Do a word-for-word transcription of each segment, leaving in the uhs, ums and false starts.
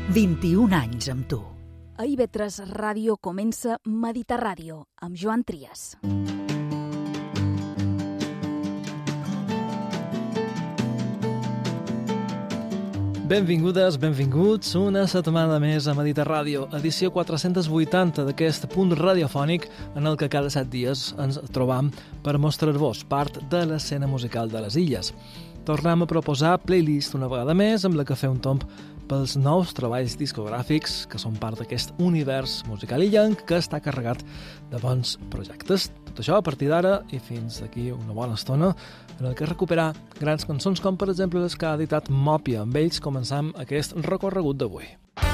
vint-i-un anys amb tu. A I V tres Ràdio comença Mediterràdio, amb Joan Trias. Benvingudes, benvinguts una setmana més a Mediterràdio, edició quatre-cents vuitanta d'aquest punt radiofònic en el que cada set dies ens trobam per mostrar-vos part de l'escena musical de les illes. Tornem a proposar playlist una vegada més amb la que fer un tomb pels nous treballs discogràfics que són part d'aquest univers musical illenc que està carregat de bons projectes. Tot això a partir d'ara i fins d'aquí una bona estona en el que recuperar grans cançons com per exemple les que ha editat Mòpia. Amb ells començam aquest recorregut d'avui.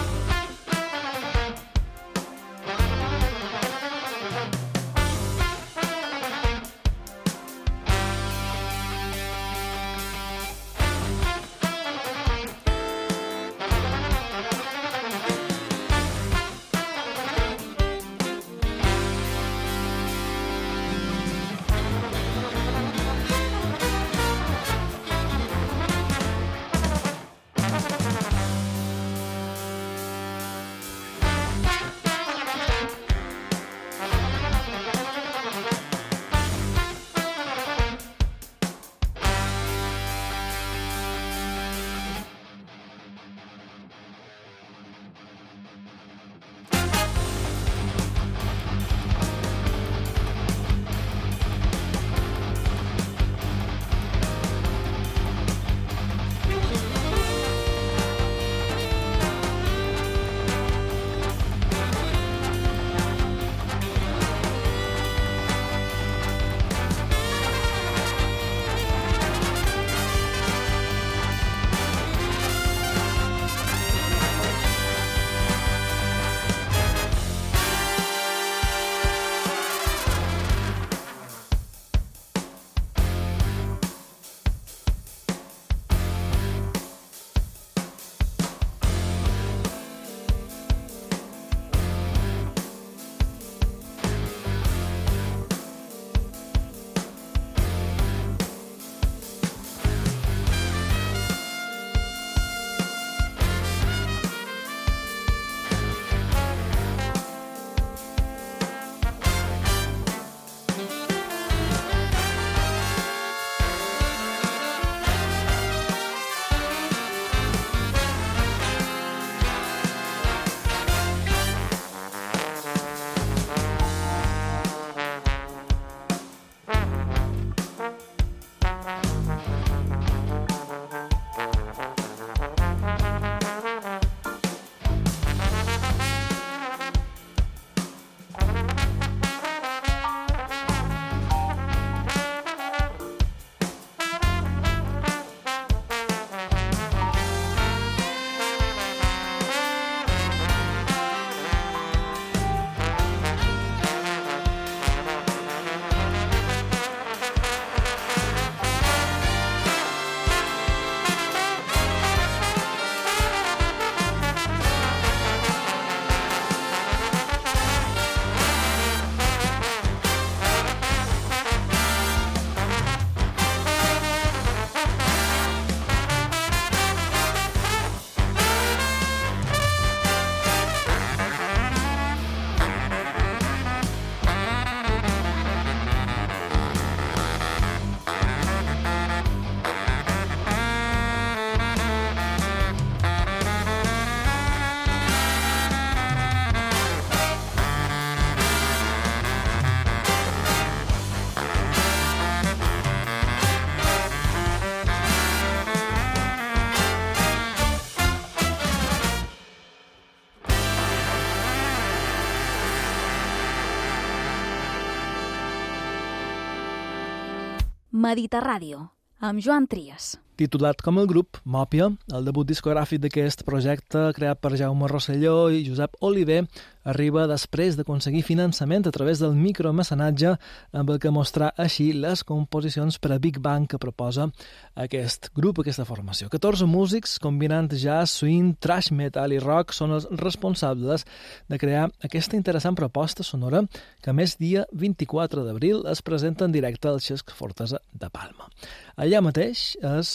Mediterràdio, amb Joan Trias. Titulat com el grup, Mòpia, el debut discogràfic d'aquest projecte creat per Jaume Rosselló i Josep Oliver arriba després d'aconseguir finançament a través del micromecenatge amb el que mostrar així les composicions per a Big Bang que proposa aquest grup, aquesta formació. catorze músics combinant jazz, swing, thrash metal i rock són els responsables de crear aquesta interessant proposta sonora que a més dia vint-i-quatre d'abril es presenta en directe al Xesc Fortesa de Palma. Allà mateix és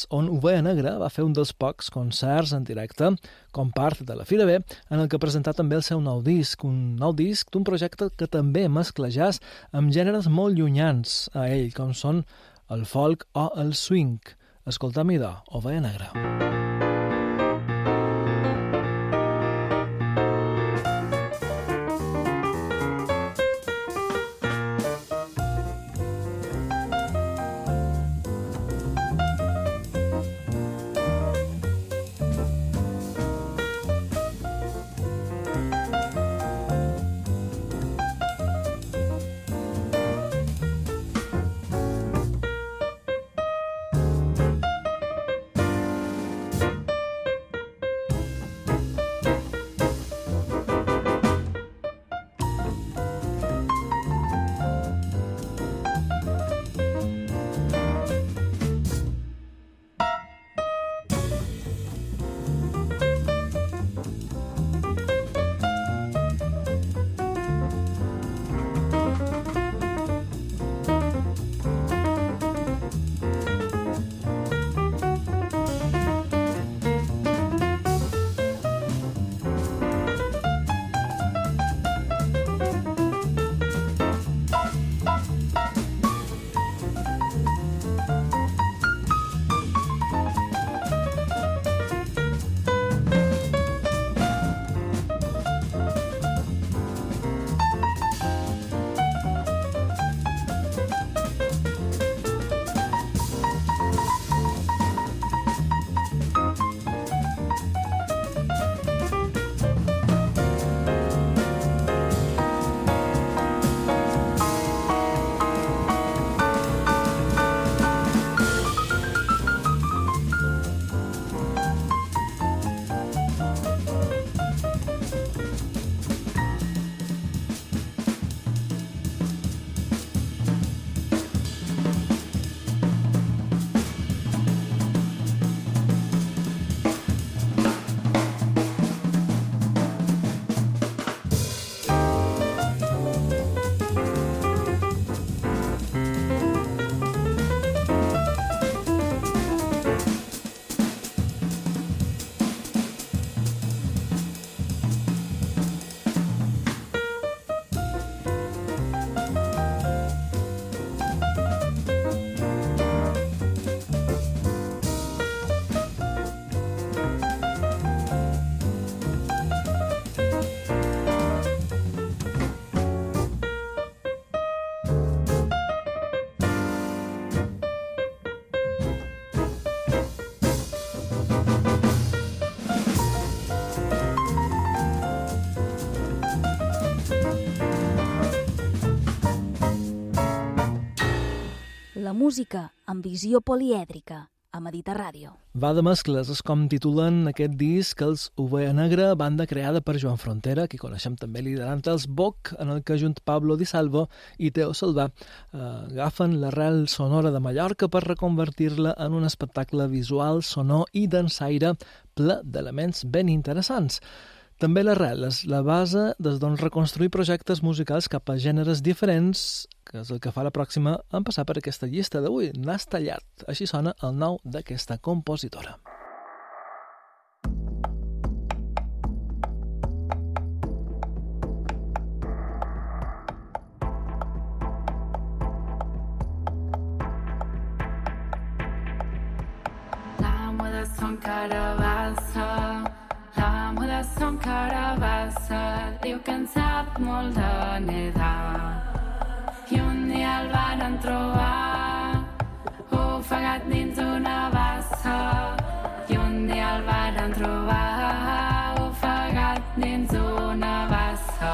on Ovella Negra va fer un dels pocs concerts en directe, com part de la Fira B, en el que presentà també el seu nou disc, un nou disc d'un projecte que també mescla jazz amb gèneres molt llunyans a ell, com són el folk o el swing. Escoltam-hi de Ovella Negra. La música amb visió polièdrica a Mediterràdio. Va de mescles, és com titulen aquest disc els Ovella Negra, banda creada per Joan Frontera, que coneixem també liderant els Boc, en el que junt Pablo Di Salvo i Teo Salvà eh, agafen l'arrel sonora de Mallorca per reconvertir-la en un espectacle visual, sonor i dansaire ple d'elements ben interessants. També l'arrel és la base des d'on reconstruir projectes musicals cap a gèneres diferents, que és el que fa la pròxima en passar per aquesta llista d'avui, Nas Tallat. Així sona el nou d'aquesta compositora. L'amo de son carabassa, l'amo de son carabassa, diu que en sap molt de nedar. I un dia el van trobar ofegat dins una bassa. I un dia el van trobar ofegat dins una bassa.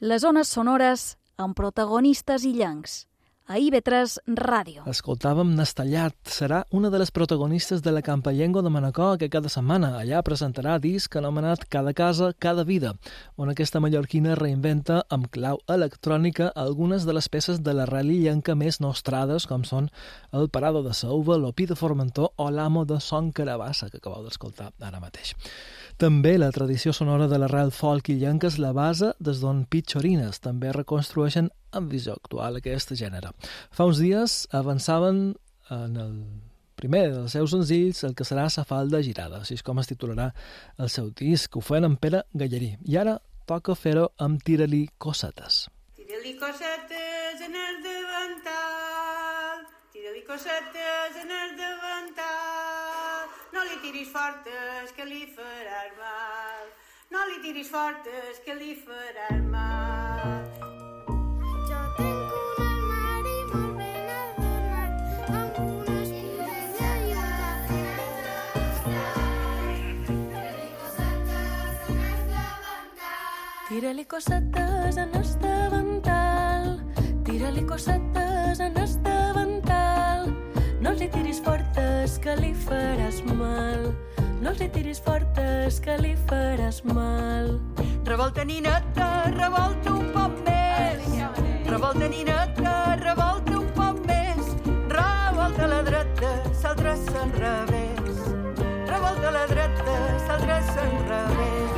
Les ones sonores amb protagonistes illencs. A I V tres Ràdio. Escoltàvem Nestallat. Serà una de les protagonistes de la Campallengo de Manacor, que cada setmana allà presentarà disc anomenat Cada casa, cada vida, on aquesta mallorquina reinventa amb clau electrònica algunes de les peces de l'arrel illenca més nostrades, com són el Parado de Sauva, l'Opí de Formentor o l'Amo de Son Carabassa, que acabeu d'escoltar ara mateix. També la tradició sonora de l'arrel folk illenca és la base des d'on Pitxorines també reconstrueixen amb visió actual aquest gènere. Fa uns dies avançaven en el primer dels seus senzills el que serà Sa falda girada, així com es titularà el seu disc. Ho feien amb Pere Gallerí. I ara toca fer-ho amb Tira-li cosetes. Tira-li cosetes en el davantal, tira-li cosetes en el davantal, no li tiris fortes que li faràs mal, no li tiris fortes que li faràs mal. Tira-li cosetes en el davantal, tira-li cosetes en el davantal, no li tiris fortes que li faràs mal, no li tiris fortes que li faràs mal. Revolta, nineta, revolta un poc més, revolta, nineta, revolta un poc més, revolta a la dreta, s'altra se'n revés, revolta a la dreta, s'altra se'n revés.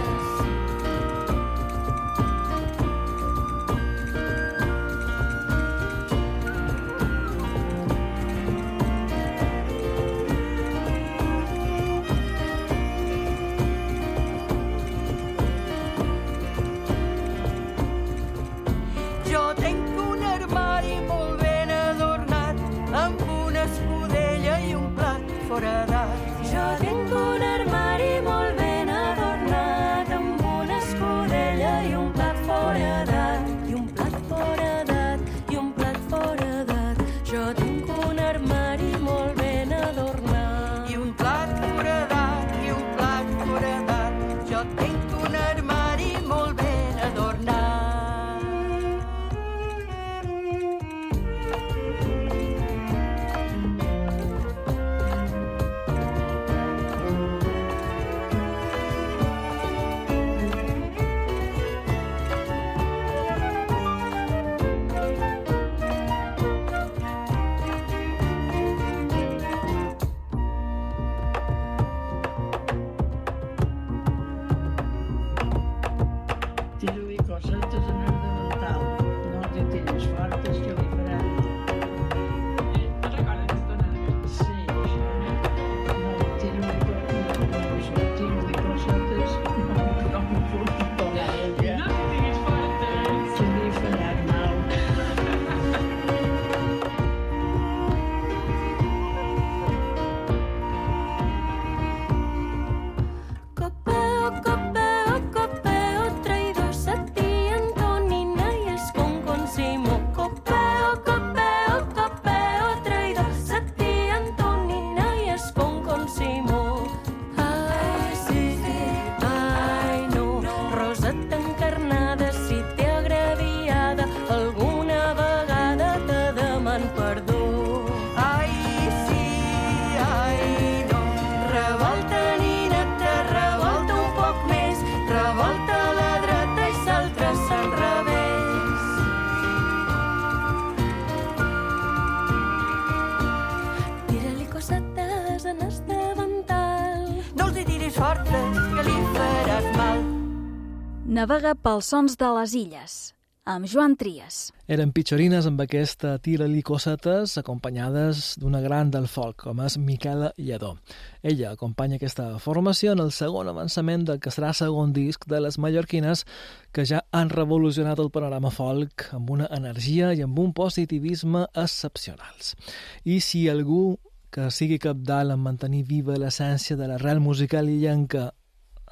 Navega pels sons de les illes, amb Joan Trias. Eren Pitxorines amb aquesta Tira-li cosetes, acompanyades d'una gran del folk, com és Miquela Lledó. Ella acompanya aquesta formació en el segon avançament del que serà segon disc de les mallorquines, que ja han revolucionat el panorama folk amb una energia i amb un positivisme excepcionals. I si algú que sigui capdalt en mantenir viva l'essència de l'arrel musical illenca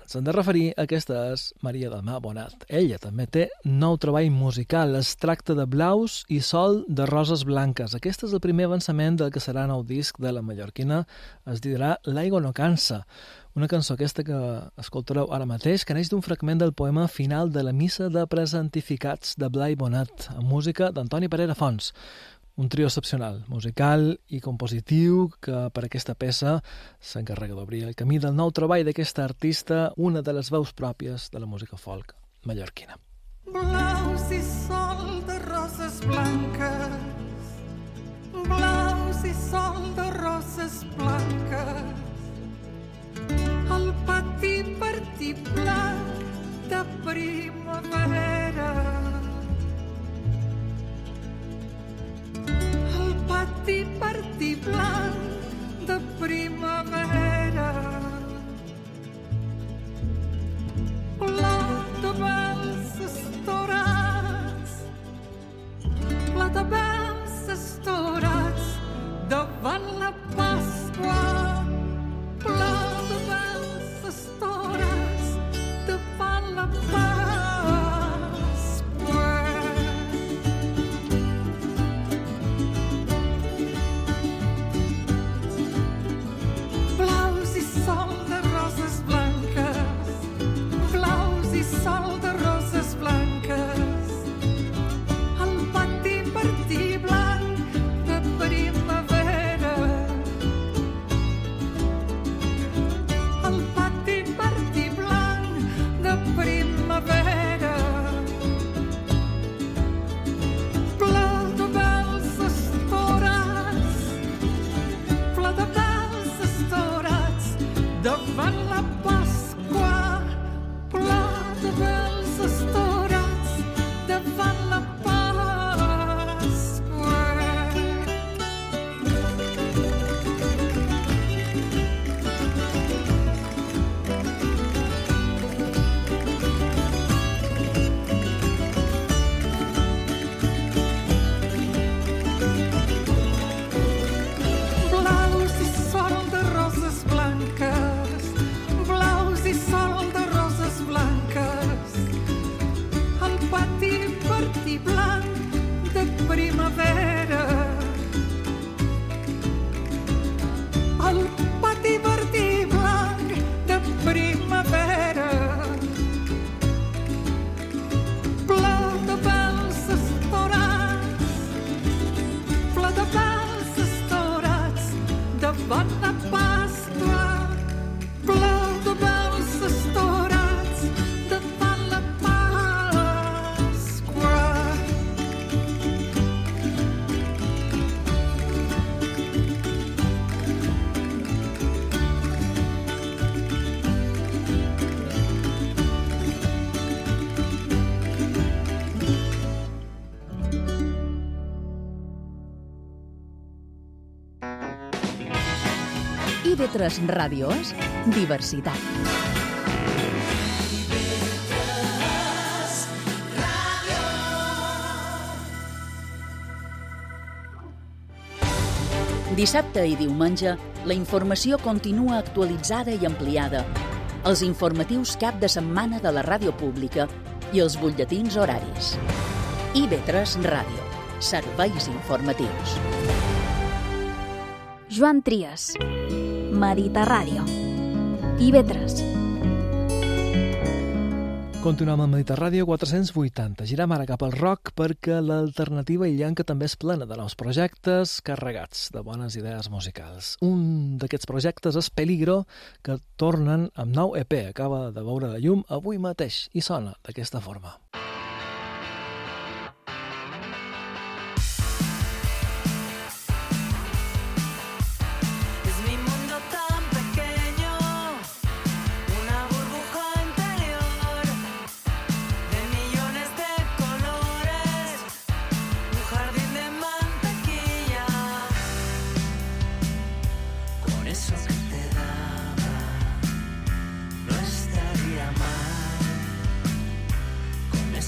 ens hem de referir a aquesta és Maria del Mar Bonat. Ella també té nou treball musical. Es tracta de Blaus i Sol de Roses Blanques. Aquest és el primer avançament del que serà nou disc de la mallorquina. Es dirà L'aigua no cansa. Una cançó aquesta que escoltareu ara mateix que neix d'un fragment del poema final de la missa de presentificats de Blai Bonat, amb música d'Antoni Parera Fons. Un trio excepcional, musical i compositiu, que per aquesta peça s'encarrega d'obrir el camí del nou treball d'aquesta artista, una de les veus pròpies de la música folk mallorquina. Blaus i sol de roses blanques, blaus i sol de roses blanques, el pati partit blanc de primavera. El pati partit blanc de primavera. Plat de vels estorats, plat de vels estorats davant la Pasqua. Plat de vels estorats davant la Pasqua. Blaus i sol de roses blanques, blaus i sol de roses blanques, el pati partí blanc de primavera. El pati partí blanc de primavera. Plat de vels estorats, plat de vels estorats davant la Pasqua. Plat de vels estorats davant la Pasqua. Blaus i sol de roses blanques, blaus i sol de roses blanques, el pati partí blanc de primavera. El pati partí blanc de primavera. Plat de vels estorats, plat de vels estorats davant la Pasqua. Plat de vels estorats davant la Pasqua. I V tres Ràdio és diversitat. Dissabte i diumenge, la informació continua actualitzada i ampliada. Els informatius cap de setmana de la ràdio pública i els butlletins horaris. I V tres Ràdio. Serveis informatius. Joan Trias. Mediterràdio. I V tres. Continuem amb Mediterràdio quatre-cents vuitanta. Giram ara cap al rock perquè l'alternativa illenca també és plena de nous projectes carregats de bones idees musicals. Un d'aquests projectes és Peligro, que tornen amb nou E P. Acaba de veure la llum avui mateix i sona d'aquesta forma. Con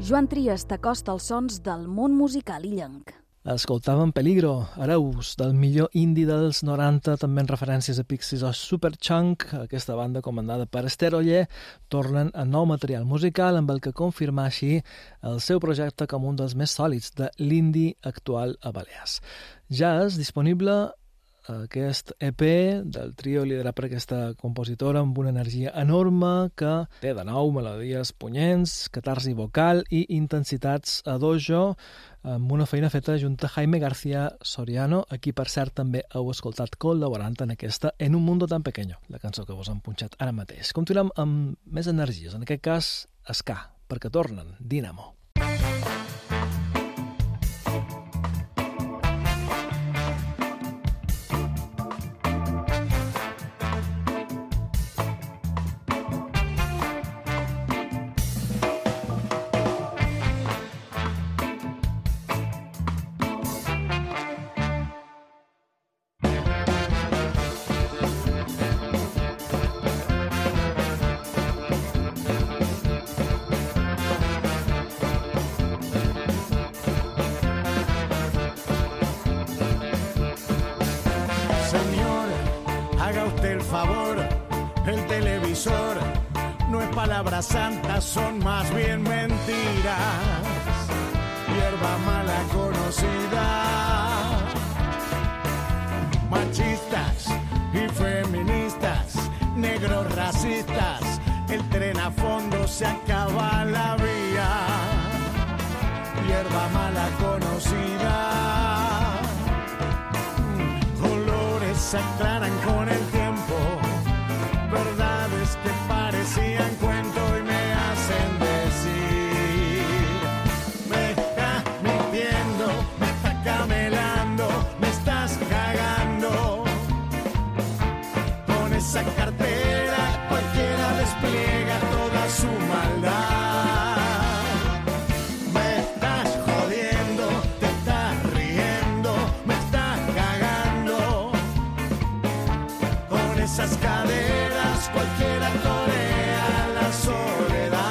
Joan Trias t'acosta els sons del món musical illenc. Escoltàvem Peligro, Hereus, del millor indie dels noranta, també en referències a Pixies o Superchunk. Aquesta banda, comandada per Esther Oller, tornen a nou material musical amb el que confirmar així el seu projecte com un dels més sòlids de l'indie actual a Balears. Ja és disponible aquest E P del trio liderat per aquesta compositora amb una energia enorme que té de nou melodies punyents, catarsi vocal i intensitats a dojo, amb una feina feta junt a Jaime García Soriano, a qui per cert també heu escoltat col·laborant en aquesta En un mundo tan pequeño, la cançó que vos hem punxat ara mateix. Continuem amb més energies, en aquest cas ska, perquè tornen Dynamo. Palabras santas son más bien mentiras, hierba mala conocida, machistas y feministas, negros racistas, el tren a fondo se acaba la vía, hierba mala conocida, colores se aclaran con el tiempo, verdades que parecían cuento y me hacen decir, me está mintiendo, me está camelando, me estás cagando. Con esa cartera cualquiera despliega toda su maldad. Me estás jodiendo, te estás riendo, me estás cagando. Con esas caderas cualquiera torea la soledad.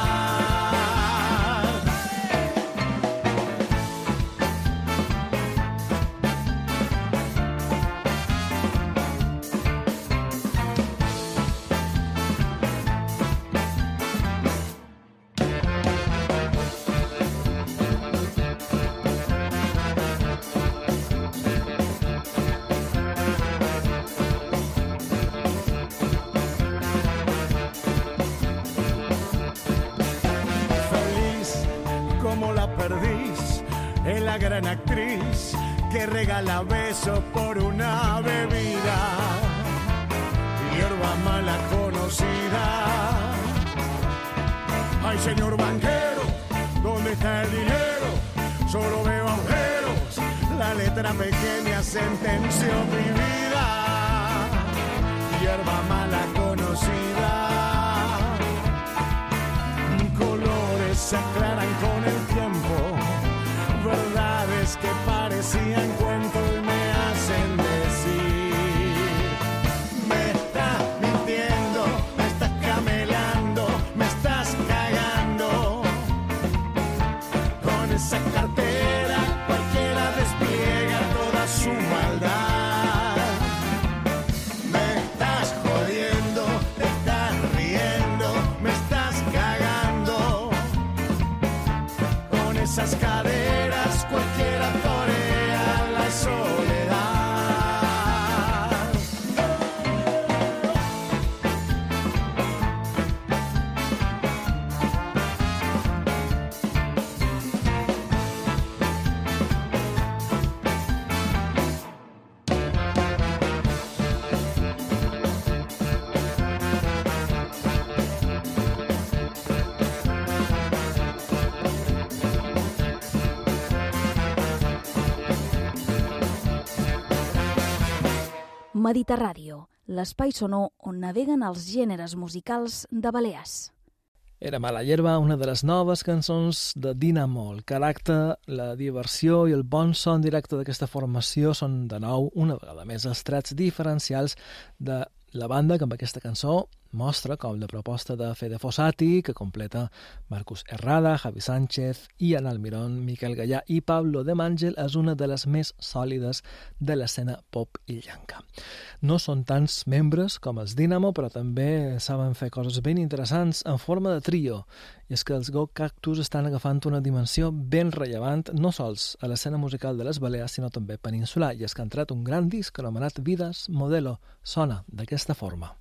Es la gran actriz que regala besos por una bebida, hierba mala conocida. Ay, señor banquero, ¿dónde está el dinero? Solo veo agujeros, la letra pequeña sentenció mi vida, hierba mala conocida. Colores se aclaran con el tiempo, verdades que parecían cuento y me hacen decir, me estás mintiendo, me estás camelando, me estás cagando. Con esa cartera cualquiera despliega toda su maldad. Me estás jodiendo, te estás riendo, me estás cagando. Con esas caderas cualquiera torea la soledad. Mediterràdio, l'espai sonor on naveguen els gèneres musicals de Balears. Era Mala Hierba, una de les noves cançons de Dynamo. El caràcter, la diversió i el bon son directe d'aquesta formació són, de nou, una vegada més, els trets diferencials de la banda que amb aquesta cançó mostra com la proposta de Fede Fossati, que completa Marcus Herrada, Javi Sánchez, Ian Almirón, Miquel Gallà i Pablo de Màngel, és una de les més sòlides de l'escena pop illenca. No són tants membres com els Dynamo, però també saben fer coses ben interessants en forma de trio, i és que els Go Cactus estan agafant una dimensió ben rellevant no sols a l'escena musical de les Balears, sinó també peninsular, i és que han tret un gran disc anomenat Vidas Modelo. Sona d'aquesta forma.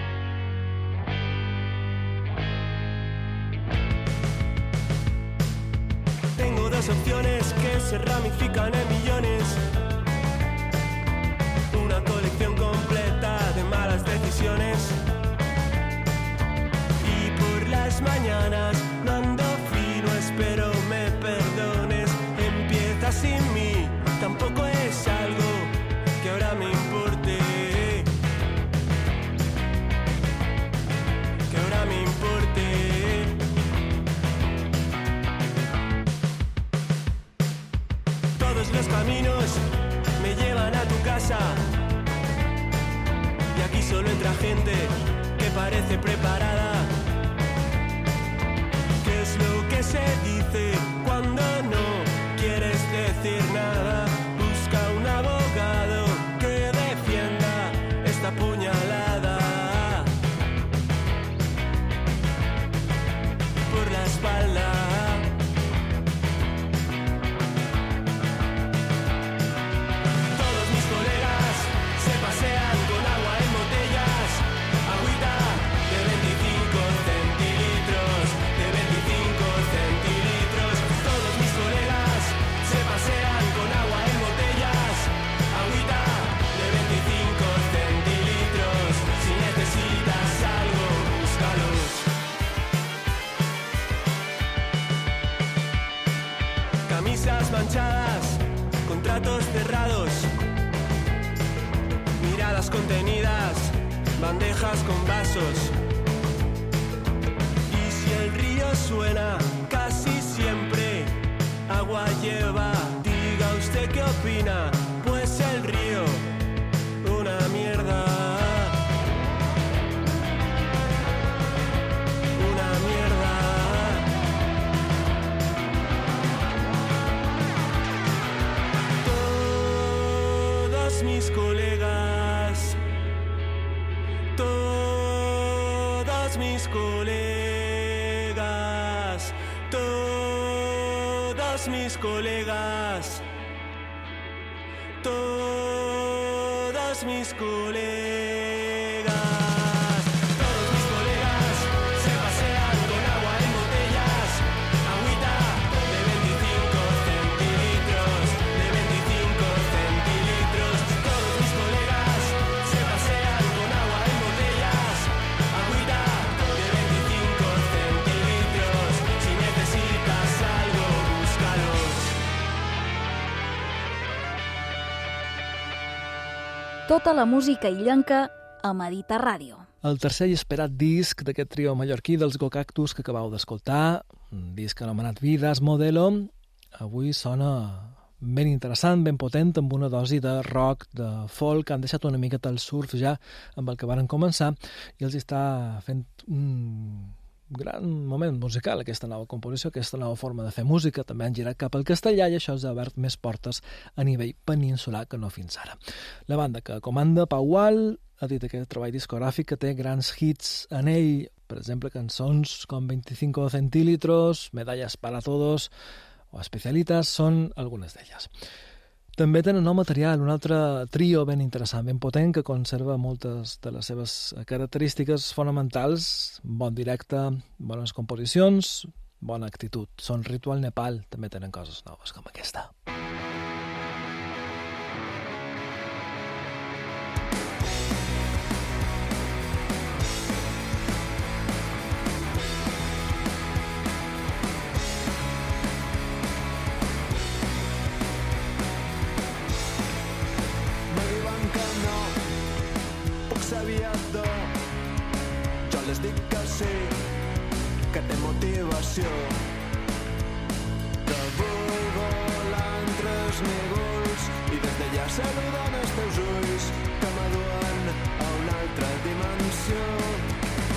Tengo dos opciones que se ramifican en millones. Una colección completa de malas decisiones. Y por las mañanas no ando fino, espero me perdones. Empieza sin mí, tampoco es algo que ahora me importe. Que ahora me importe. Todos los caminos me llevan a tu casa. Y aquí solo entra gente que parece preparada. ¿Qué es lo que se dice cuando no quieres decir nada? Busca un abogado que defienda esta puñalada. Por la espalda. Manchadas, contratos cerrados, miradas contenidas, bandejas con vasos. Y si el río suena, casi siempre agua lleva. Diga usted qué opina, pues el río, una mierda. Una mierda. Mis colegas, todas mis colegas, todas mis colegas, todas mis colegas. Tota la música illenca a Medita Ràdio. El tercer i esperat disc d'aquest trio mallorquí dels Go Cactus que acabeu d'escoltar, un disc anomenat Vidas Modelo, avui sona ben interessant, ben potent, amb una dosi de rock, de folk, han deixat una miqueta el surf ja amb el que varen començar i els està fent un gran moment musical, aquesta nova composició, aquesta nova forma de fer música. També han girat cap al castellà i això ha obert més portes a nivell peninsular que no fins ara. La banda que comanda, Pau Gual, ha dit aquest treball discogràfic que té grans hits en ell, per exemple, cançons com veinticinco centímetros, Medallas para todos o Especialitas, són algunes d'elles. També tenen nou material, un altre trio ben interessant, ben potent, que conserva moltes de les seves característiques fonamentals, bon directe, bones composicions, bona actitud. Són Ritual Nepal, també tenen coses noves com aquesta. Les dic que sí, que té motivació, que vull volar entre els núvols i des d'allà saludant els teus ulls que m'aduen a una altra dimensió.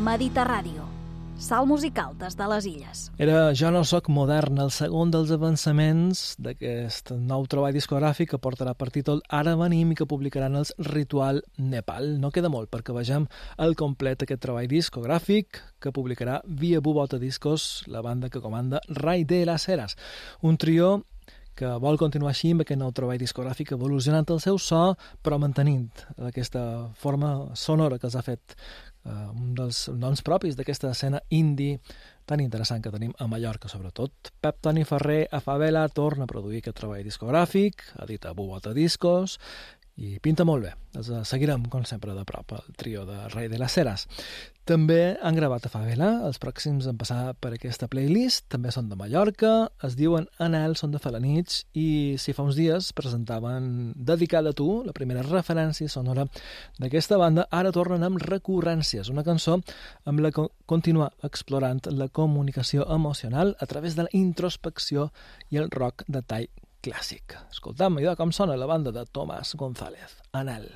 Mediterràdio, salt musical des de les illes. Era Jo no soc modern, el segon dels avançaments d'aquest nou treball discogràfic que portarà per títol Ara venim i que publicaran els Ritual Nepal. No queda molt perquè vegem el complet aquest treball discogràfic que publicarà via Bubota Discos, la banda que comanda Ray de las Heras, un trio que vol continuar així amb aquest nou treball discogràfic, evolucionant el seu so, però mantenint aquesta forma sonora que els ha fet uh, un dels noms propis d'aquesta escena indie tan interessant que tenim a Mallorca, sobretot. Pep Toni Ferrer a Favela torna a produir aquest treball discogràfic, edita Bubota Discos, i pinta molt bé. Els seguirem, com sempre, de prop, el trio de Ray de las Heras. També han gravat a Favela, els pròxims en passar per aquesta playlist, també són de Mallorca, es diuen Anel, són de Felanitx, i si fa uns dies presentaven Dedicada a tu, la primera referència sonora d'aquesta banda, ara tornen amb Recurrències, una cançó amb la que continua explorant la comunicació emocional a través de la introspecció i el rock de tall clàssic. Escoltam allò com sona la banda de Tomás González, Anel.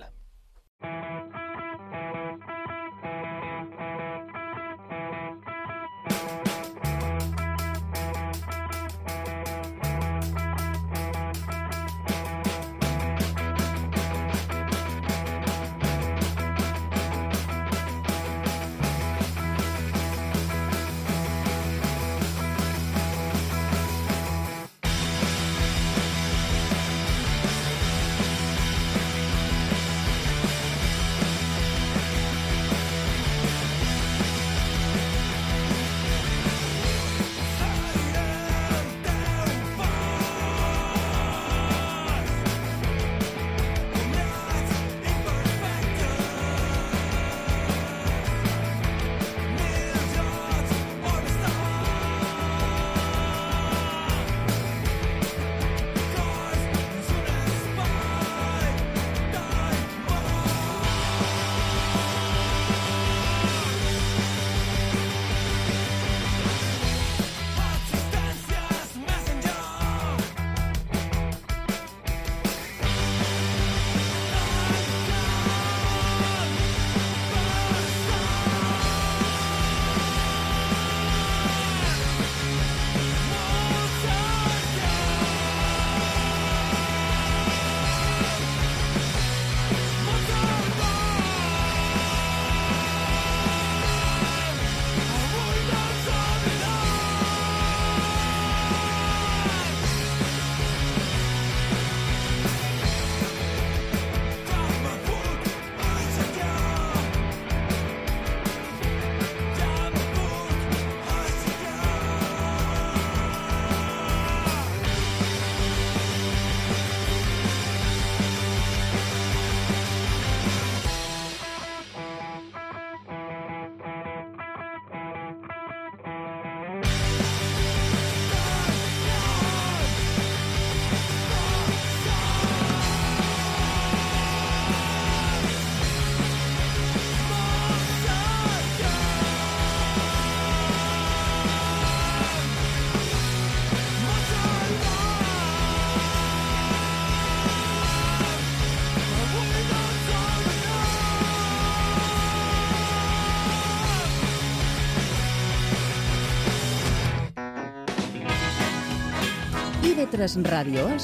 I ve tres ràdios,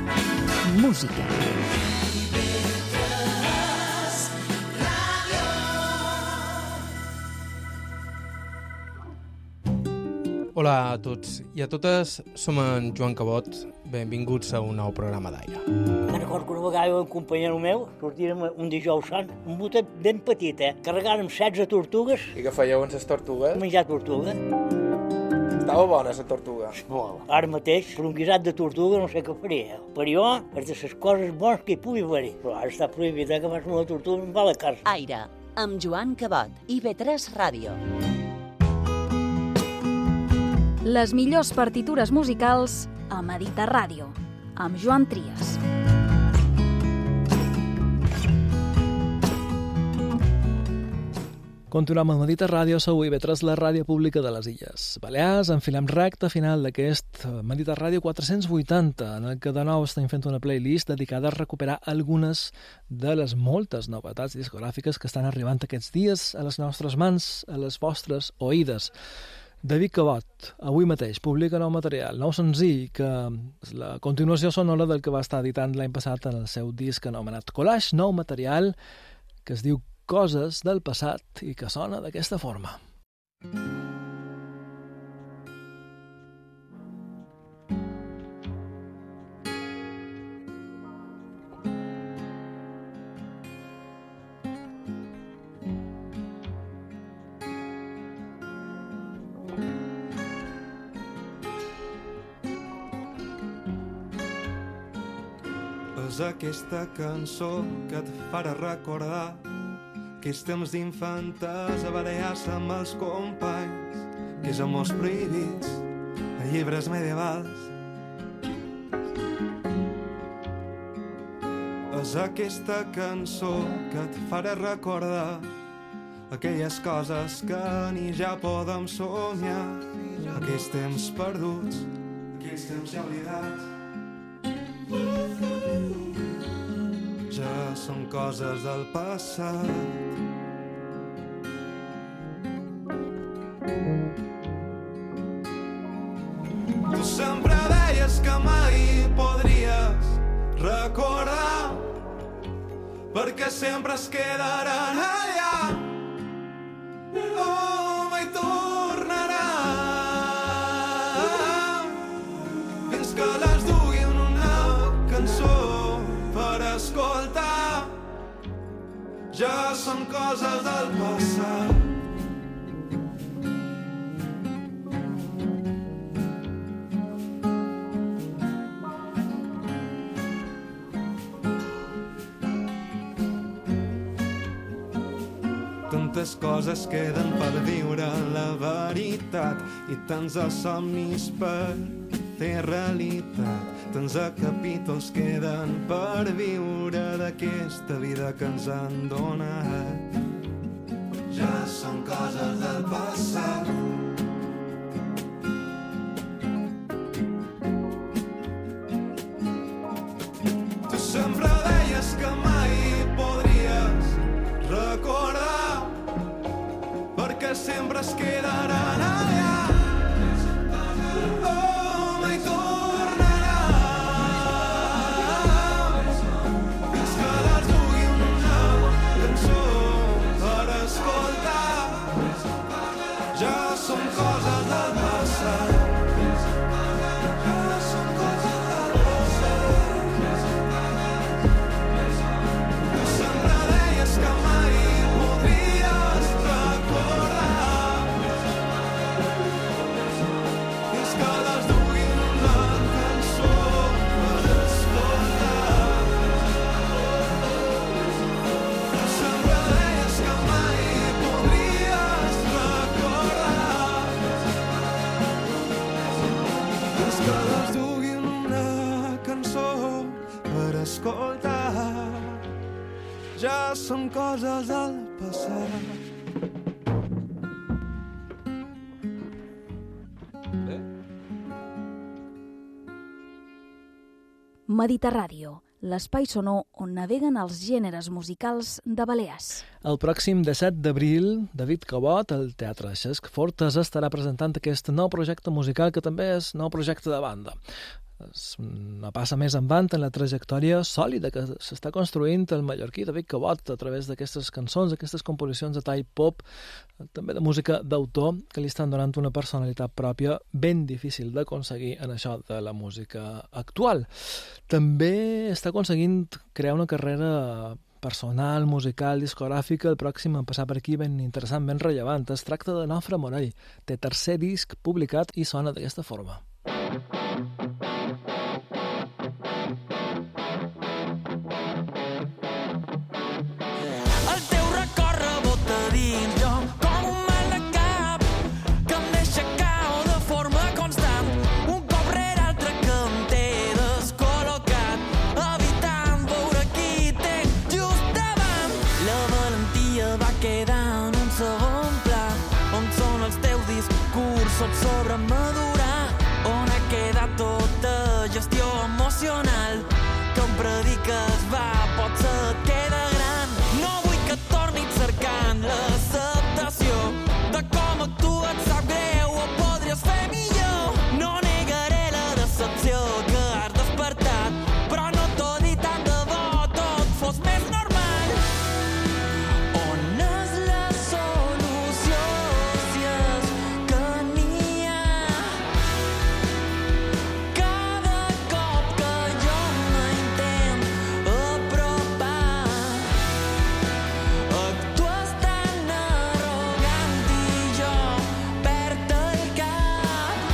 música. Hola a tots i a totes, som en Joan Cabot, benvinguts a un nou programa d'Aire. Me'n recordo que una vegada un companyero meu sortirem un dijous sant, un botet ben petit, eh? Carregàrem setze tortugues. I què fèieu amb les tortugues? Menjar tortuga. Estava bona, la tortuga. Molt. Ara mateix, per un guisat de tortuga no sé què faria. Per jo, és de les coses bones que hi pugui haver. Però ara està prohibit, eh, que fas una tortuga i em va a la casa. Aire, amb Joan Cabot, I ve tres Ràdio. Les millors partitures musicals a Mediterràdio, amb Joan Trias. Continuem amb Mediterràdio, sou I V tres, la ràdio pública de les Illes Balears. Enfilem recta final d'aquest Mediterràdio quatre-cents vuitanta, en el que de nou estem fent una playlist dedicada a recuperar algunes de les moltes novetats discogràfiques que estan arribant aquests dies a les nostres mans, a les vostres oïdes. David Cabot, avui mateix, publica nou material, nou senzill, que és la continuació sonora del que va estar editant l'any passat en el seu disc anomenat Collage, nou material que es diu Coses del passat i que sona d'aquesta forma. És aquesta cançó que et farà recordar aquells temps d'infantesa, barallar-se amb els companys, aquells amors prohibits a llibres medievals. És aquesta cançó que et farà recordar aquelles coses que ni ja podem somiar, aquells temps perduts, aquells temps ja oblidats. Ja són coses del passat. Tu sempre deies que mai podries recordar, perquè sempre es quedaran allà. Oh, mai tornarà, fins que les dugui en una cançó per escoltar. Ja són coses del passat. Tantes coses queden per viure la veritat i tants els somnis per fer realitat. Tants capítols queden per viure d'aquesta vida que ens han donat. Ja són coses del passat. Tu sempre deies que mai podries recordar, perquè sempre es quedaran allà. Oh, mai tornarà, fins que les dugui una cançó per escoltar. Ja són coses del passat. Ja són coses del passat. Tu sempre deies que mai podries recordar, fins que les duguin una cançó per escoltar. Tu sempre deies que mai podries recordar, fins que les duguin una cançó per escoltar. Ja són coses del passat. Mediterràdio, l'espai sonor on naveguen els gèneres musicals de Balears. El pròxim disset d'abril, David Cabot, al Teatre Cesc Fortes, estarà presentant aquest nou projecte musical que també és nou projecte de banda. És una passa més endavant en la trajectòria sòlida que s'està construint el mallorquí David Cabot a través d'aquestes cançons, aquestes composicions de tall pop, també de música d'autor, que li estan donant una personalitat pròpia ben difícil d'aconseguir en això de la música actual. També està aconseguint crear una carrera personal, musical, discogràfica, el pròxim en passar per aquí ben interessant, ben rellevant. Es tracta de Nofre Morell, té tercer disc publicat i sona d'aquesta forma. El teu record rebota dins jo com un mal de cap que em deixa cau de forma constant, un cop rere altre que em té descol·locat, evitant veure qui tinc just davant. La valentia va quedar en un segon madurar. On ha quedat tota gestió emocional que em prediques, va, potser et queda gran. No vull que tornis cercant l'acceptació de com actues, sap greu, ho podries fer millor. No negaré la decepció que has despertat, però no t'ho dit tant de bo, tot fos més normal. On és la solució si és que n'hi ha? Cada cop que jo m'intent apropar, actues tan arrogant i jo perd el cap.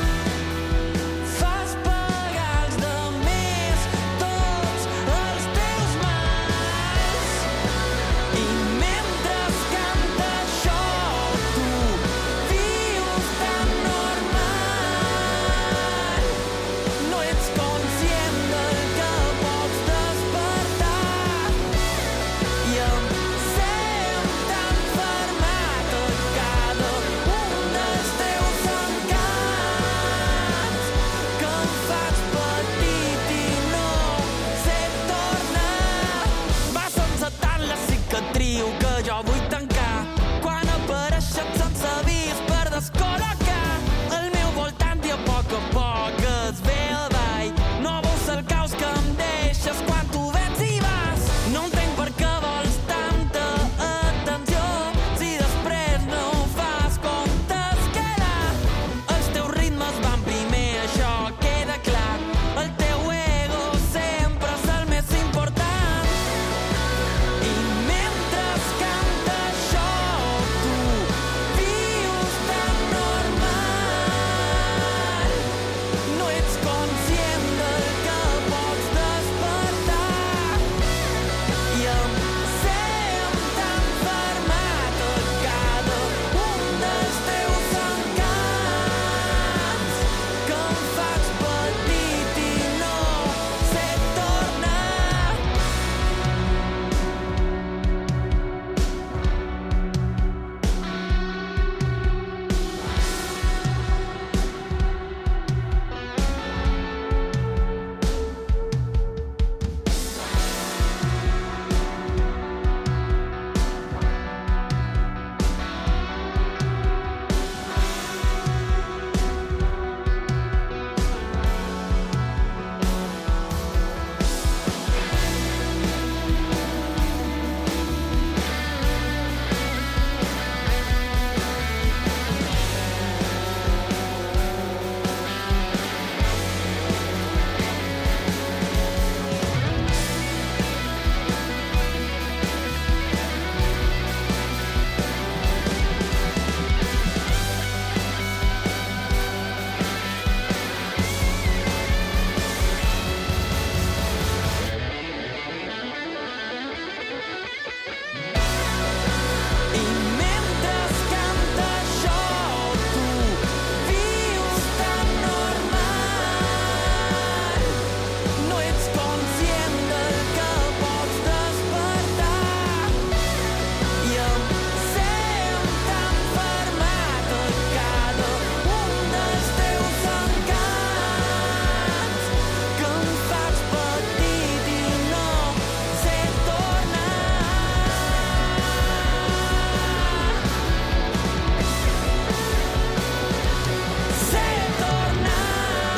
Fas pagar als demés tots els teus mals i mentre canta això tu vius tan normal. No ets conscient del que pots despertar i em sent tan fermat a cada un dels teus encants que em fas petit i no sé tornar. Vas encetant la cicatriu que jo vull tancar quan apareixes sense avís per descol·locar al meu voltant i a poc a poc es ve avall. No veus el caos que em deixes quan tu vens i vas. No entenc per què vols tanta atenció si després no ho fas com t'has quedat. Els teus ritmes van primer, això queda clar. El teu ego sempre és el més important. I mentre canta això tu vius tan normal. No ets conscient del que pots despertar i em sent tan fermat a cada un dels teus encants que em fas petit i no sé tornar. I mentre canta això tu vius tan normal. No ets conscient del que pots despertar i em sent tan fermat a cada un dels teus encants que em fas petit i no sé tornar. Sé tornar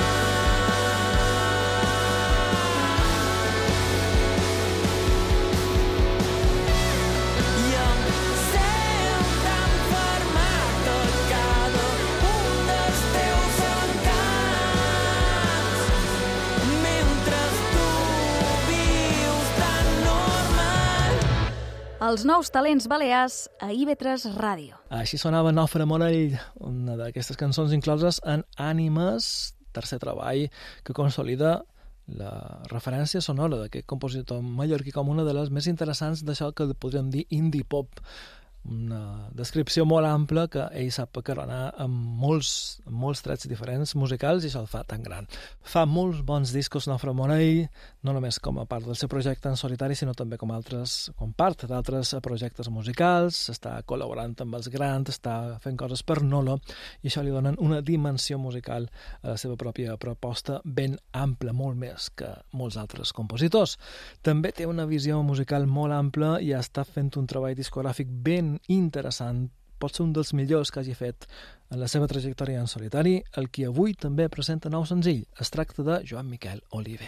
i em sent tan fermat a cada un dels teus encants mentre tu vius tan normal. Els nous talents balears a I V tres Ràdio. Així sonava Nofre Morell, una d'aquestes cançons incloses en Ànimes, tercer treball que consolida la referència sonora d'aquest compositor mallorquí com una de les més interessants d'això que podríem dir indie pop una descripció molt ampla que ell sap acaronar amb molts, amb molts trets diferents musicals i això el fa tan gran. Fa molts bons discos Nofre Monell, no només com a part del seu projecte en solitari, sinó també com altres, com part d'altres projectes musicals, està col·laborant amb els grans, està fent coses per Nolo, i això li donen una dimensió musical a la seva pròpia proposta ben ampla, molt més que molts altres compositors. També té una visió musical molt ampla i està fent un treball discogràfic ben interessant, pot ser un dels millors que hagi fet en la seva trajectòria en solitari, el que avui també presenta nou senzill. Es tracta de Joan Miquel Oliver.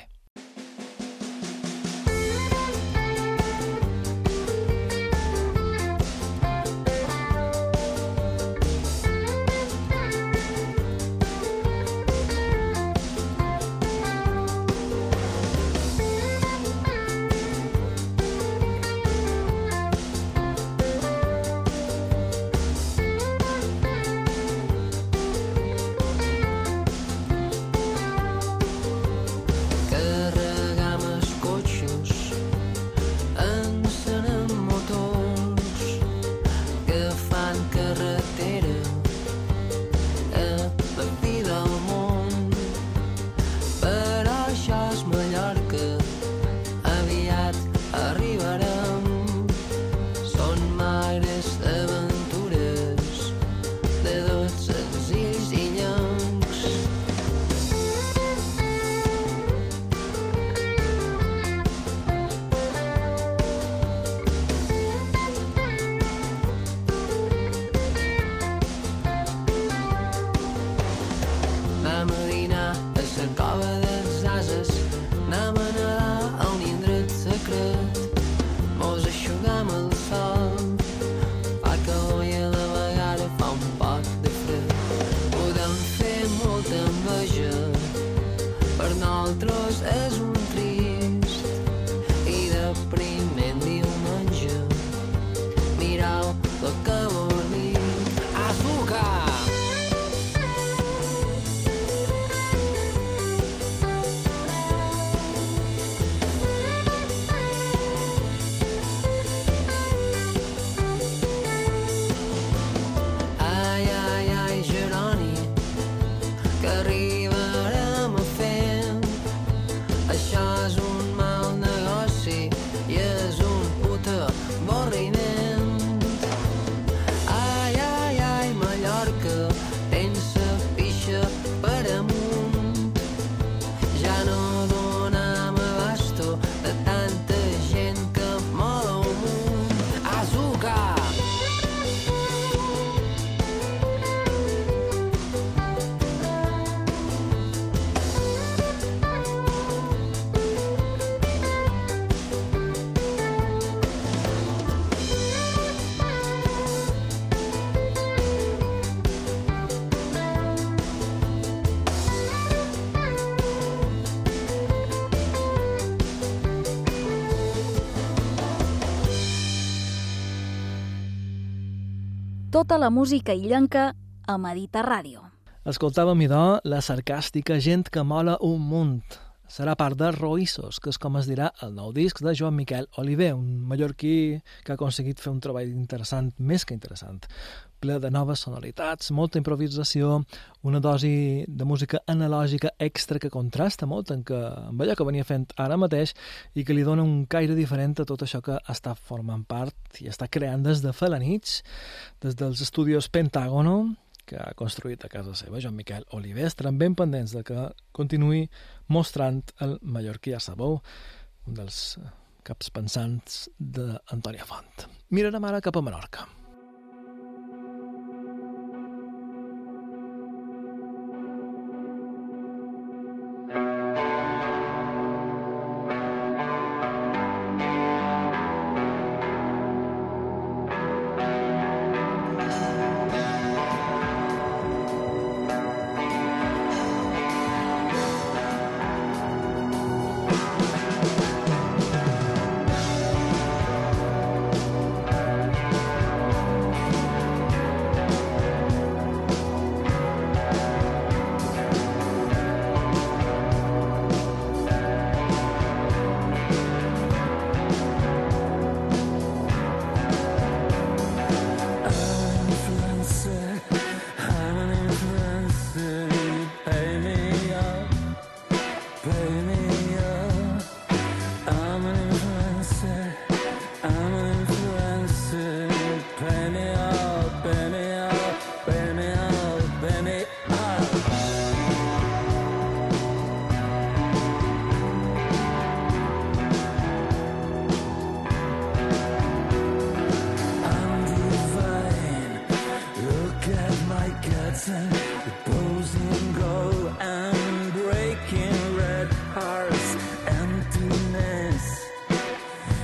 Tota la música illenca a Mediterràdio. Escoltàvem, idò, la sarcàstica Gent que mola un munt. Serà part de Roïssos, que és com es dirà el nou disc de Joan Miquel Oliver, un mallorquí que ha aconseguit fer un treball interessant, més que interessant, ple de noves sonoritats, molta improvisació, una dosi de música analògica extra que contrasta molt amb, que, amb allò que venia fent ara mateix i que li dona un caire diferent a tot això que està formant part i està creant des de fa la nit, des dels estudis Pentàgono, que ha construït a casa seva Joan Miquel Oliver. Estarem ben pendents de que continuï mostrant el mallorquí a sabó, un dels caps pensants d'Antònia Font. Mirarem ara cap a Menorca.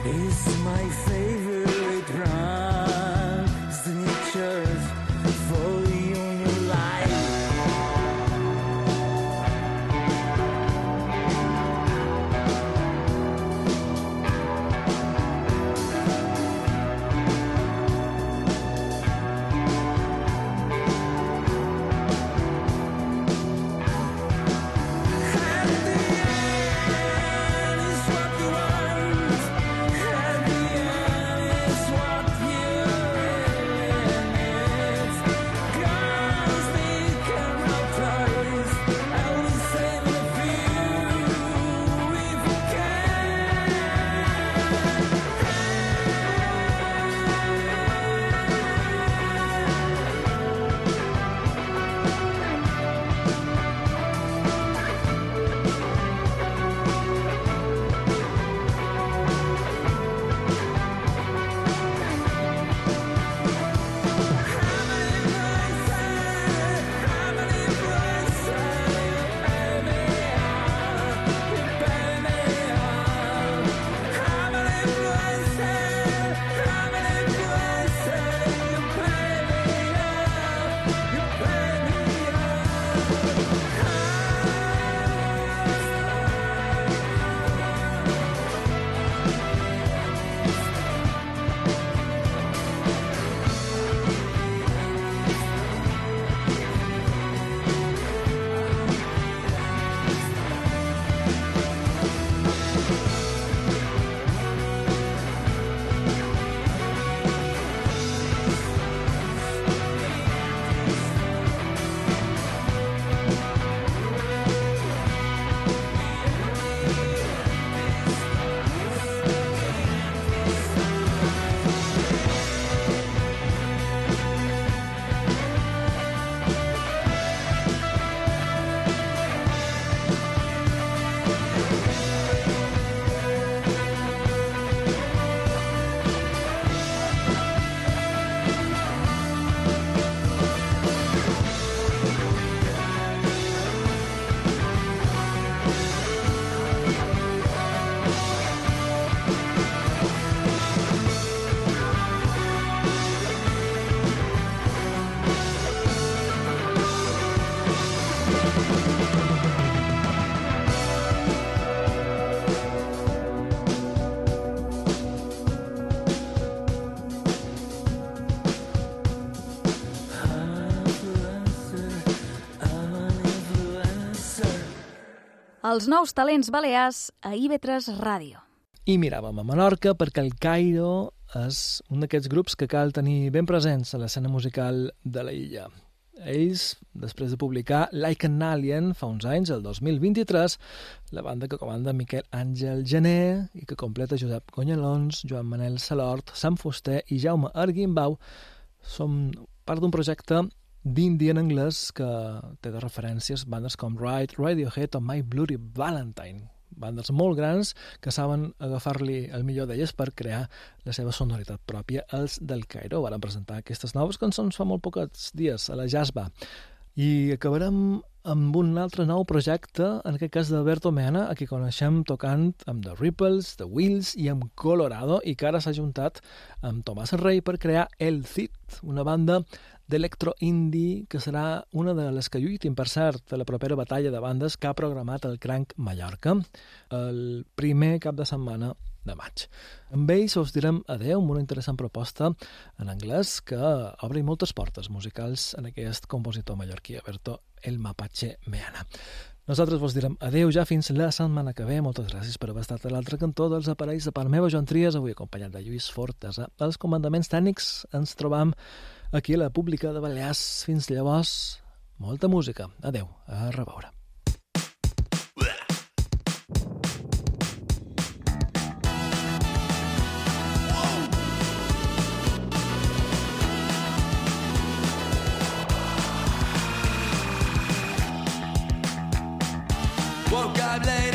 is my favorite run. Snitchers for you in your life. Els nous talents balears a I V tres Ràdio. I miràvem a Menorca perquè el Cairo és un d'aquests grups que cal tenir ben presents a l'escena musical de la illa. Ells, després de publicar Like an Alien fa uns anys, el dos mil vint-i-tres, la banda que comanda Miquel Àngel Gené i que completa Josep Conyelons, Joan Manel Salort, Sam Fuster i Jaume Arguimbau, som part d'un projecte d'indie en anglès que té de referències bandes com Ride, Radiohead o My Bloody Valentine, bandes molt grans que saben agafar-li el millor d'elles per crear la seva sonoritat pròpia. Els del Cairo van presentar aquestes noves cançons fa molt pocs dies a la Jasba. I acabarem amb un altre nou projecte, en aquest cas d'Alberto Meana, a qui coneixem tocant amb The Ripples, The Wheels i amb Colorado, i que ara s'ha juntat amb Tomàs Rey per crear El Cid, una banda d'electro-indie que serà una de les que lluitin, per cert, a la propera batalla de bandes que ha programat el Cranc Mallorca el primer cap de setmana de maig. Amb ells us direm adeu amb una interessant proposta en anglès que obri moltes portes musicals en aquest compositor mallorquí, Alberto El Mapache Meana. Nosaltres vos direm adeu ja fins la setmana que ve. Moltes gràcies per haver estat a l'altre cantó dels aparells. De part meva, Joan Trias, avui acompanyat de Lluís Fortesa. Els comandaments tècnics ens trobam aquí a la Pública de Balears. Fins llavors, molta música. Adeu, a reveure. Woke up late